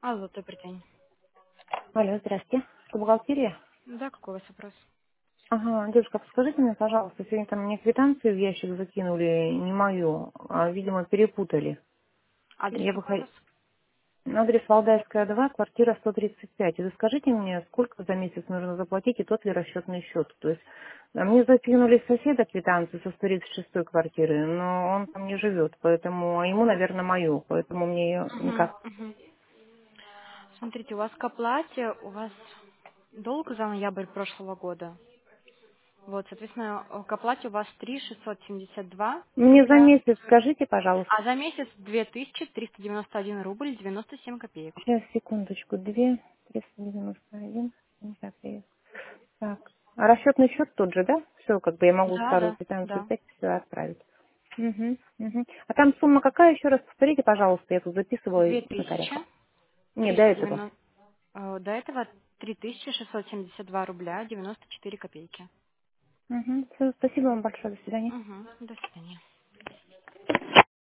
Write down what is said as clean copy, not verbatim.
Алло, добрый день. Алло, здрасте. Это бухгалтерия? Да, какой у вас вопрос? Ага, девушка, подскажите мне, пожалуйста, сегодня там мне квитанцию в ящик закинули, не мою, а, видимо, перепутали. Адрес Я бы какой у хот- вас? Адрес Валдайская, 2, квартира 135. И вы скажите мне, сколько за месяц нужно заплатить и тот ли расчетный счет? То есть мне закинули с соседа квитанцию со 136 квартиры, но он там не живет, поэтому, а ему, наверное, мою, поэтому мне ее Угу, никак. угу. Смотрите, у вас к оплате, у вас долг за ноябрь прошлого года. Вот, соответственно, к оплате у вас 3 672 Мне за рубля, месяц скажите, пожалуйста. а за месяц 2391 рубль 97 копеек. Сейчас, секундочку, 2, 391, так, так. А расчетный счет тот же, да? Все, как бы я могу Да, старую да, квитанцию да. взять и все отправить. Угу, угу. А там сумма какая, еще раз повторите, пожалуйста, я тут записываю на коряха. Не, до этого. 2390, до этого 3672 рубля 94 копейки. Угу. Все, спасибо вам большое, до свидания. Угу, до свидания.